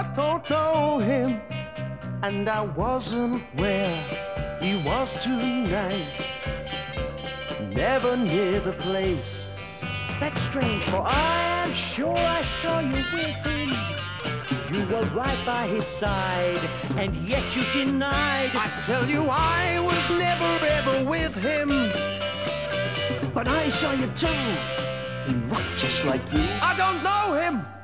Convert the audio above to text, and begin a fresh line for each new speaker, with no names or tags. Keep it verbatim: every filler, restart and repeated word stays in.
I don't know him, and I wasn't where he was tonight. Never near the place.
That's strange, for I am sure I saw you with him. You were right by his side, and yet you denied.
I tell you, I was never ever with him.
But I saw you too. He looked just like you.
I don't know him.